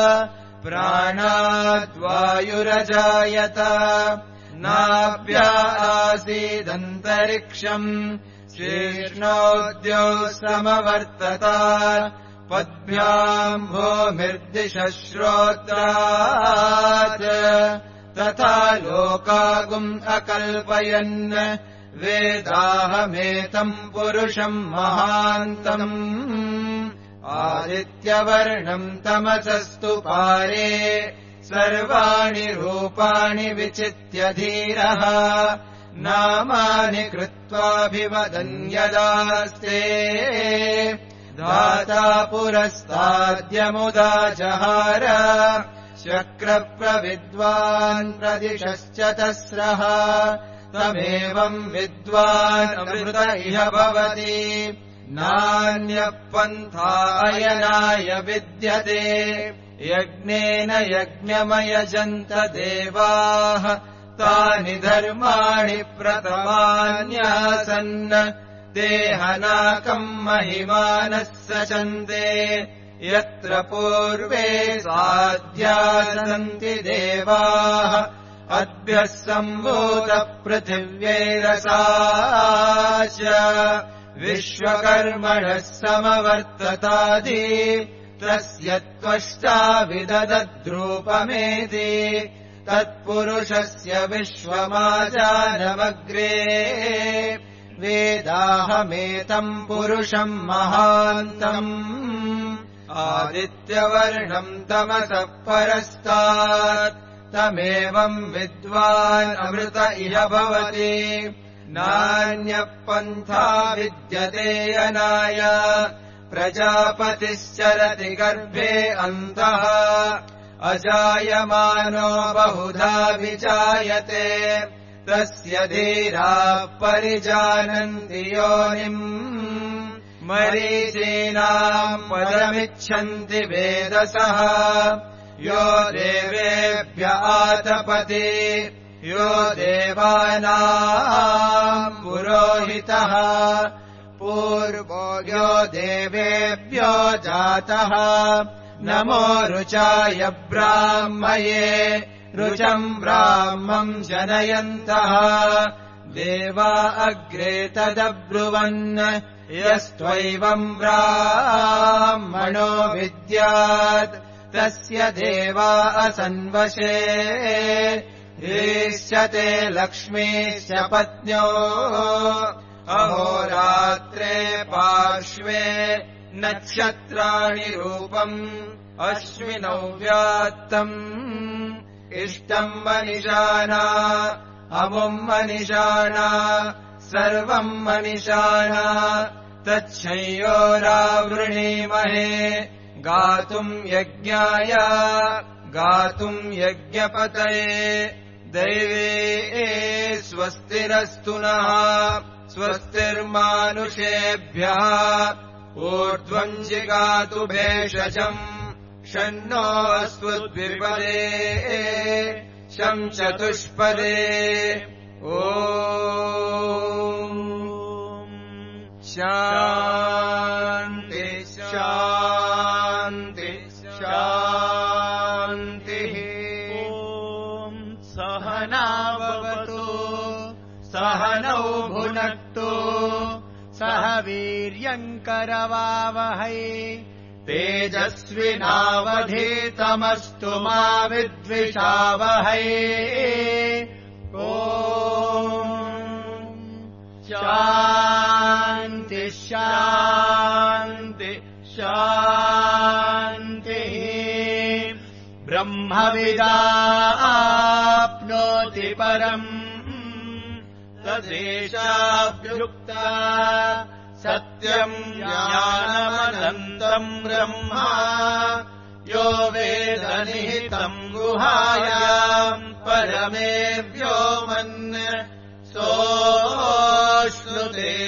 प्राणाद्वायुरजायत नाभ्या आसीदन्तरिक्षम् शीर्ष्णोद्यो समवर्तत पद्भ्याम् भूमिर्दिशः श्रोत्रात् तथा लोकागुम् अकल्पयन् वेदाहमेतम् पुरुषम् महान्तम् आदित्यवर्णम् तमसस्तु पारे सर्वाणि रूपाणि विचित्य धीरः नामानि कृत्वाभिवदन् यदास्ते धाता पुरस्ताद्यमुदा जहार शक्रप्रविद्वान् प्रदिशश्चतस्रः तमेवम् विद्वान् अमृत इह भवति नान्यः पन्था अयनाय विद्यते यज्ञेन यज्ञमयजन्त देवाः तानि धर्माणि प्रथमान्यासन् देहनाकम् महिमानः सचन्ते यत्र पूर्वे साध्या सन्ति देवाः अद्भ्यः सम्भूतपृथिव्यैरसा च विश्वकर्मणः समवर्ततादि तस्य त्वष्टा विददद्रूपमेति तत्पुरुषस्य विश्वमाजानमग्रे वेदाहमेतम् पुरुषम् महान्तम् आदित्यवर्णम् तमसः परस्तात् तमेवम् विद्वान् अमृत इह भवति नान्यः पन्था विद्यते अनाय प्रजापतिश्चरति गर्भे अन्तः अजायमानो बहुधा विजायते तस्य धीराः परिजानन्ति योनिम् मरीचीनाम् पदमिच्छन्ति वेदसः यो देवेभ्य आतपति यो देवानाम् पुरोहितः पूर्वो यो देवेभ्यो जातः नमो रुचाय ब्राह्मये रुचम् ब्राह्मम् जनयन्तः देवा अग्रे तदब्रुवन् यस्त्वैवम् ब्राह्मणो विद्यात् तस्य देवा असन्वशे ईश्यते लक्ष्मीश्च पत्न्यो अहोरात्रे पार्श्वे नक्षत्राणि रूपम् अश्विनौ व्यात्तम् इष्टम् मनिषाणा अमुम् मनिषाणा सर्वम् मनिषाणा तच्छयोरावृणीमहे गातुम् यज्ञाय गातुम् यज्ञपतये दैवे स्वस्तिरस्तु नः स्वस्तिर्मानुषेभ्यः ऊर्ध्वम् जिगातु भेषजम् शन्नो अस्मद्विपदे शम् चतुष्पदे ॐ शान्ति शान्ति शान्तिः ॐ सहनावतु सहनौ भुनक्तु सह वीर्यङ्करवावहै तेजस्विनावधीतमस्तु मा विद्विषावहै ॐ शान्ति शान्ति शान्तिः ब्रह्मविदाप्नोति परम् तदेशाभ्युक्ता सत्यम् ज्ञानमनन्तम् ब्रह्म यो वेद निहितम् गुहायाम् परमे व्योमन् सोऽश्नुते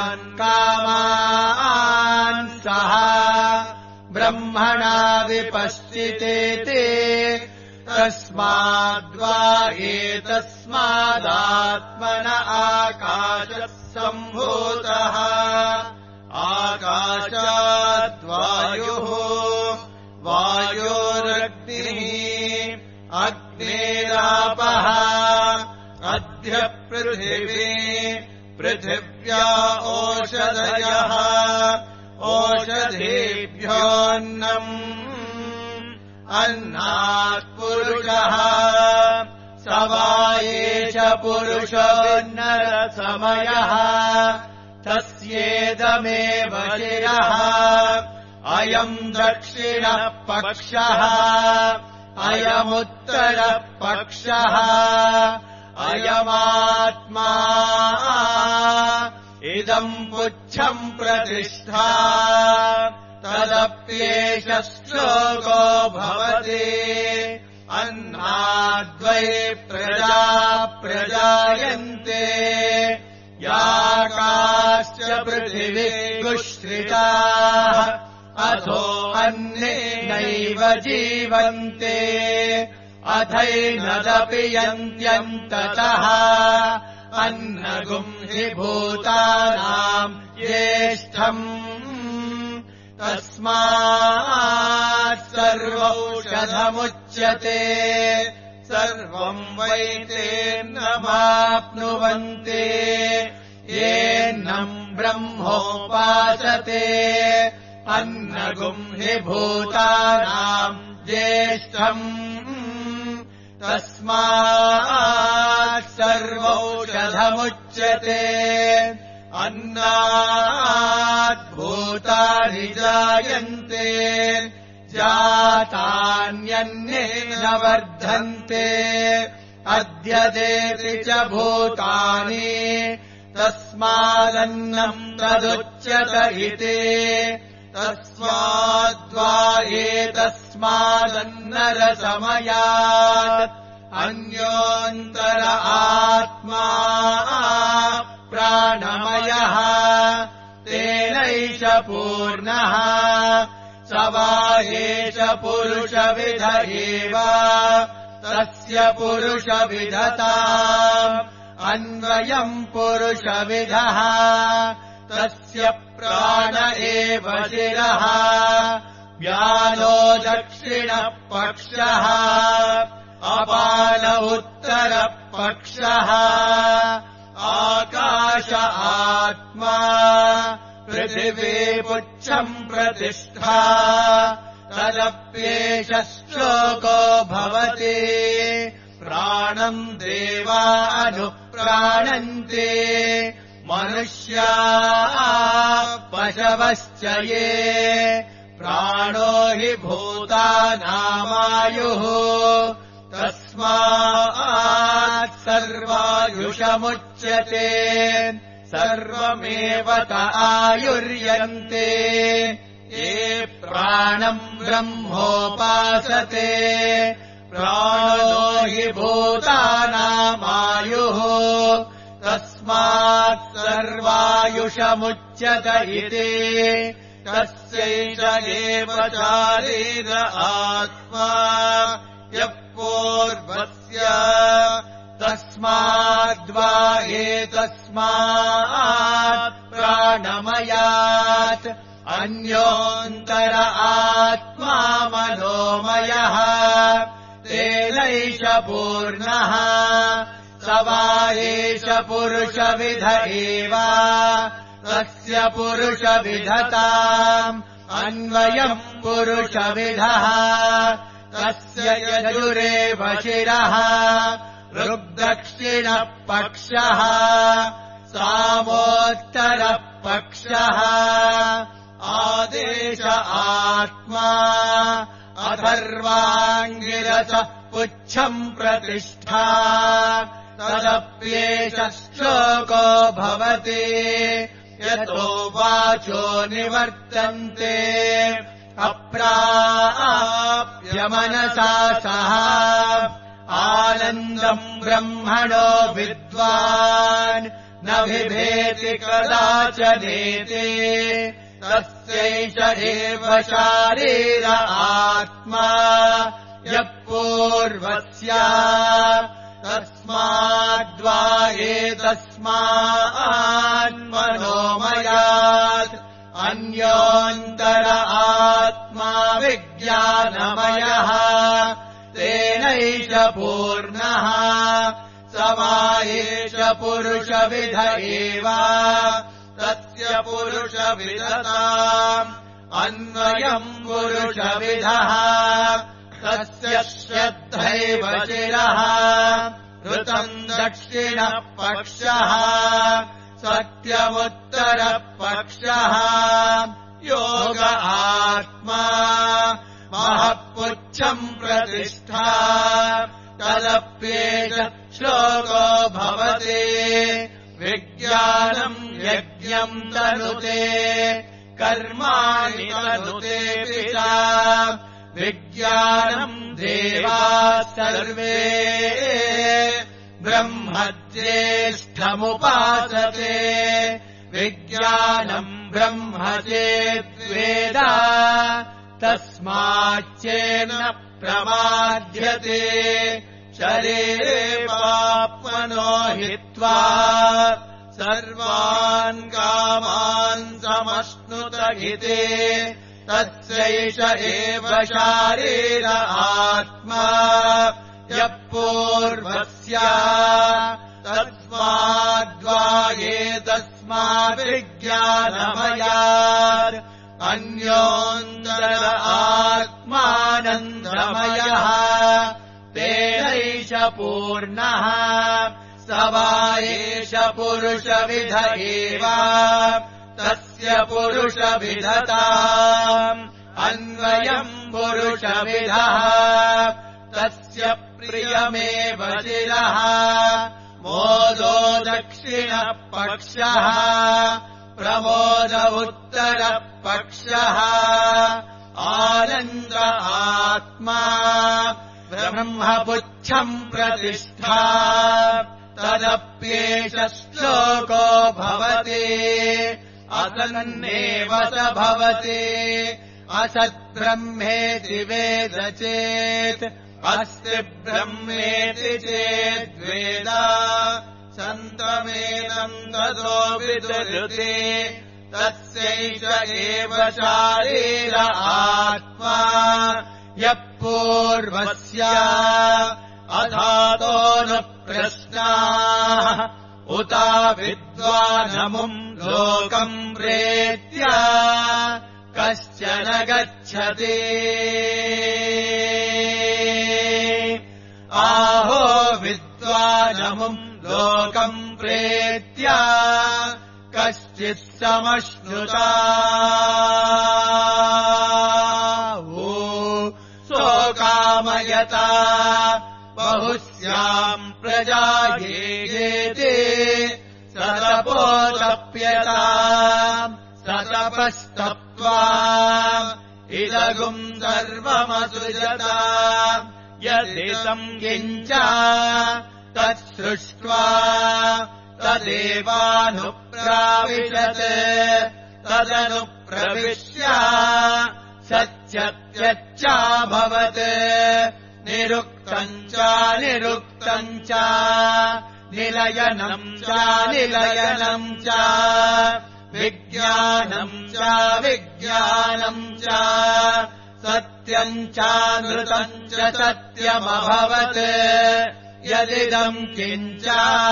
कामान् कामान् सः ब्रह्मणा विपश्चितेते तस्माद्वा एतस्मादात्मन आकाशः सम्भूतः आकाशाद्वायुः वायोरग्निः अग्नेरापः अद्य पृथिवी पृथिव्या ओषधयः ओषधेभ्योऽन्नम् अन्नात् पुरुषः स वा एष पुरुषोन्नरसमयः तस्येदमेव शिरः अयम् दक्षिणः पक्षः अयमुत्तरः पक्षः अयमात्मा इदम् पुच्छम् प्रतिष्ठा तदप्येष श्लोको भवति अन्नाद्वै प्रजा प्रजायन्ते याकाश्च पृथिवीगुश्रिताः अथो अन्नेनैव जीवन्ते अथैनदपि यन्त्यन्ततः अन्नगुम् हि भूतानाम् ज्येष्ठम् तस्मात् सर्वौषधमुच्यते सर्वम् वै तेन्नमाप्नुवन्ते येन्नम् ब्रह्मोपासते अन्नगुम् हि भूतानाम् ज्येष्ठम् तस्मात् सर्वौषधमुच्यते अन्नात् भूतानि जायन्ते जातान्यन्नेन वर्धन्ते अद्यदेति च भूतानि तस्मादन्नम् तदुच्यत इति तस्माद्वा एतस्मादन्नरसमयात् अन्योऽन्तर आत्मा प्राणमयः तेनैष पूर्णः स वा एष पुरुषविध एव तस्य पुरुषविधताम् अन्वयम् पुरुषविधः तस्य प्राण एव शिरः व्यालो दक्षिणः पक्षः अपान उत्तरः पक्षः आकाश आत्मा पृथिवी पुच्छम् प्रतिष्ठा तदप्येष श्लोको भवति प्राणम् देवा अनुप्राणन्ते मनुष्या पशवश्च ये प्राणो हि भूतानामायुः तस्मात् सर्वायुषमुच्यते सर्वमेव त आयुर्यन्ते ये प्राणम् ब्रह्मोपासते प्राणो हि भूतानामायुः तस्मात् सर्वायुषमुच्यत इति तस्यैष एव चारीर आत्मा यः पूर्वस्य तस्माद्वा एतस्मात् प्राणमयात् अन्योऽन्तर आत्मा मनोमयः तेनैष पूर्णः स वा एष पुरुषविध एव तस्य पुरुषविधताम् अन्वयम् पुरुषविधः तस्य यजुरेव शिरः ऋग्दक्षिणः पक्षः सामोत्तरः पक्षः आदेश आत्मा अथर्वाङ्गिरसः पुच्छम् प्रतिष्ठा तदप्येष श्लोको भवति यतो वाचो निवर्तन्ते अप्राप्य मनसा सह आनन्दम् ब्रह्मणो विद्वान् न बिभेति कदाचनेति तस्यैष एव शारीर आत्मा यः पूर्वस्य तस्माद्वा एतस्मान्मनोमयात् अन्योऽन्तर आत्मा विज्ञानमयः तेनैष पूर्णः स वा एष पुरुषविध एव तस्य पुरुषविदताम् अन्वयम् पुरुषविदः तस्य श्रद्धैव चिरः ऋतम् दक्षिणः पक्षः सत्यमुत्तरः पक्षः योग आत्मा महःपुच्छम् प्रतिष्ठा तदप्येष श्लोको भवति विज्ञानम् यज्ञम् तनुते कर्माणि तनुतेऽपि च विज्ञानम् देवाः सर्वे ब्रह्मज्येष्ठमुपासते विज्ञानम् ब्रह्म चेद्वेद तस्माच्चेन प्रमाद्यते शरीरे पाप्मनो हित्वा सर्वान् कामान् समश्नुत इति तस्यैष एव शारीर आत्मा यः पूर्वस्य तस्माद्वा एतस्माद्विज्ञानमयात् अन्योऽन्तर आत्मानन्दमयः तेनैष पूर्णः स वा एष पुरुषविध एव तस्य पुरुषविदताम् अन्वयम् पुरुषविदः तस्य प्रियमेव चिरः मोदो दक्षिणः पक्षः प्रमोद उत्तरः पक्षः आनन्द आत्मा ब्रह्मपुच्छम् प्रतिष्ठा तदप्येष श्लोको भवति असन्नेव स भवति असद्ब्रह्मेति वेद चेत् अस्ति ब्रह्मेति चेद्वेद सन्तमेनम् ततो विदुरुते तस्यैष एव शारीर आत्मा यः पूर्वस्य अधातो न प्रश्नाः उता विद्वानमुम् लोकम् प्रेत्य कश्चन गच्छति आहो विद्वानमुम् लोकम् प्रेत्य कश्चित् समश्नुता सोकामयता बहुस्याम् प्रजायेते सतपोतप्यता सतपस्तप्त्वा इदगुम् सर्वमसृजता यदिदम् किञ्च तत्सृष्ट्वा तदेवानुप्राविशत् तदनुप्रविश्य सत्यत्यच्चाभवत् निरुक्तम् च निरुक्तम् च निलयनम् च निलयनम् च विज्ञानम् च विज्ञानम् च सत्यम् चानृतम् च सत्यमभवत् यदिदम् किञ्च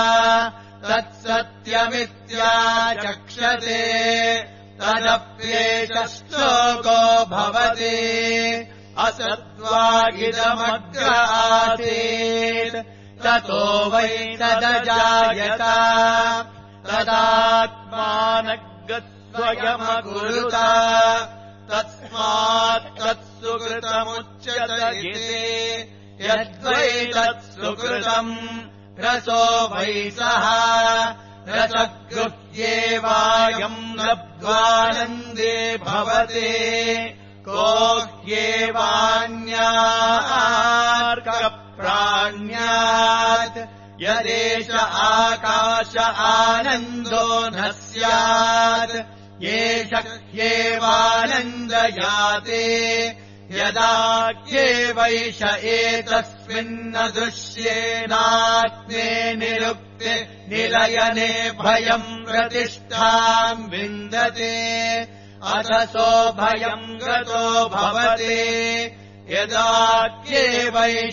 तत्सत्यमित्याचक्षते तदप्येष श्लोको भवति असद्वा इदमग्र आसीत् ततो वै तदजायत तदात्मानगस्वयमकुरुत तस्मात् तत्सुकृतमुच्यत इति यद्वै तत्सुकृतम् रसो वै सः रसगृह्येवायम् लब्ध्वानन्दे भवति को ह्येवान्यार्कप्राण्यात् यदेष आकाश आनन्दो न स्यात् एष ह्येवानन्दयाते यदाख्येवैष एतस्मिन्न दृश्येनात्मे निरुक्ते निलयने भयम् प्रतिष्ठाम् विन्दते अथसो भयम् गतो भवते यदाख्येवैष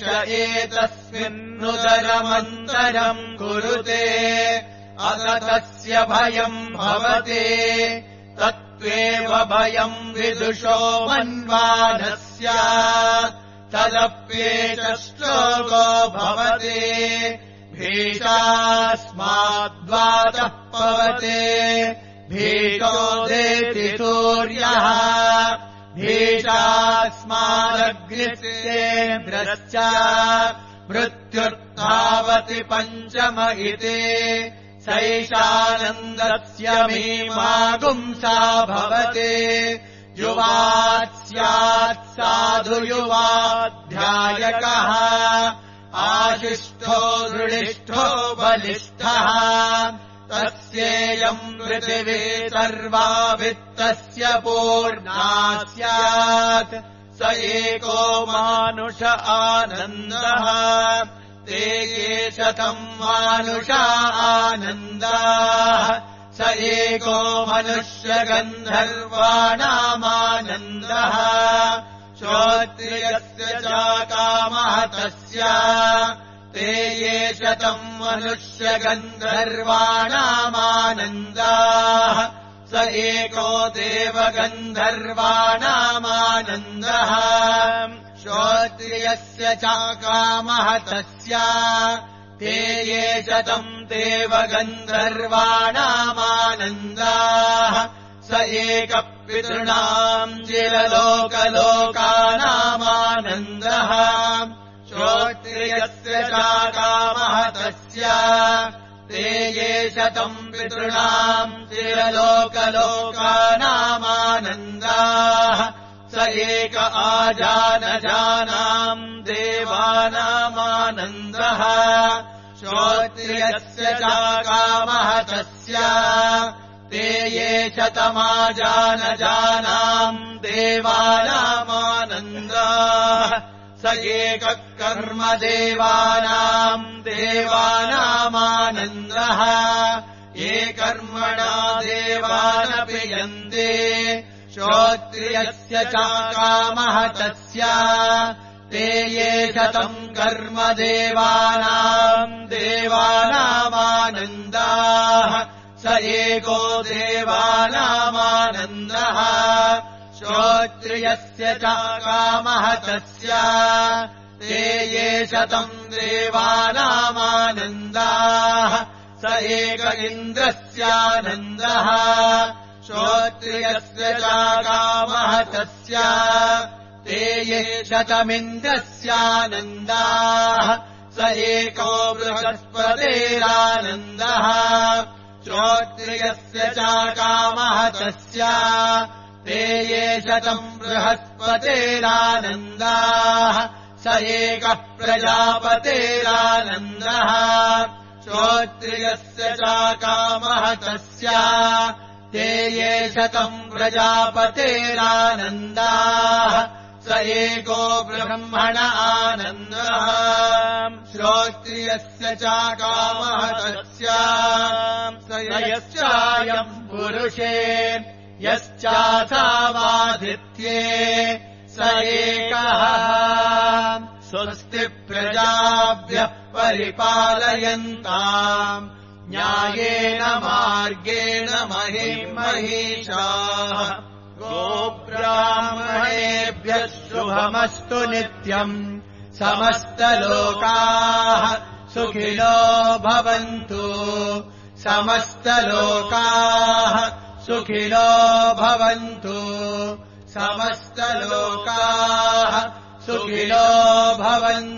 एतस्मिन्नुदरमन्तरम् कुरुते अथ तस्य भयम् भवते तत्त्वेव भयम् विदुषो मन्वानस्य तदप्येतश्लोको भवते भीषास्माद्वातः पवते भीषोदेति सूर्यः भीषास्मादग्निस्येन्द्रश्च मृत्युर्धावति पञ्चम इति सैषानन्दस्य मीमागुंसा भवते युवात् स्यात् साधु युवाध्यायकः आशिष्ठो दृढिष्ठो बलिष्ठः तस्येयम् पृथिवी सर्वा वित्तस्य पूर्णा स्यात् स एको मानुष आनन्दः ते ये शतम् मानुषा आनन्दाः स एको मनुष्यगन्धर्वाणामानन्दः श्रोत्रियस्य चाकामः तस्य ते ये शतम् मनुष्यगन्धर्वाणामानन्दाः स एको देवगन्धर्वाणामानन्दः श्रोत्रियस्य चाकामः तस्य ते ये शतम् देवगन्धर्वाणामानन्दाः स एकपितॄणाम् चिरलोकलोकानामानन्दः श्रोत्रियस्य चाकामः तस्य ते ये शतम् पितॄणाम् चिरलोकलोकानामानन्दाः स एक आजानजानाम् देवानामानन्दः श्रोत्रियस्य चाकामः तस्य ते ये शतमाजानजानाम् देवानामानन्दाः स एकः कर्म देवानाम् देवानामानन्दः ये कर्मणा देवानपि यन्ते श्रोत्रियस्य चाकामः तस्य ते ये शतम् कर्म देवानाम् देवानामानन्दाः स एको देवानामानन्दः श्रोत्रियस्य चाकामः तस्य ते ये शतम् देवानामानन्दाः स एक इन्द्रस्यानन्दः श्रोत्रियस्य चाकामः तस्य ते ये शतमिन्द्रस्यानन्दाः स एको बृहस्पतेरानन्दः श्रोत्रियस्य चाकामः तस्य ते ये शतम् बृहस्पतेरानन्दाः स एकः प्रजापतेरानन्दः श्रोत्रियस्य चाकामः तस्य ते ये शतम् प्रजापतेरानन्दाः स एको ब्रह्मण आनन्दः श्रोत्रियस्य चाकामः तस्य स यश्चायम् पुरुषे यश्चासावादित्ये स एकः स्वस्ति प्रजाभ्यः परिपालयन्ताम् न्यायेन मार्गेण महिमहीषाः गोब्राह्मणेभ्यः शुभमस्तु नित्यम् समस्तलोकाः सुखिनो भवन्तु समस्तलोकाः सुखिनो भवन्तु समस्तलोकाः सुखिनो भवन्तु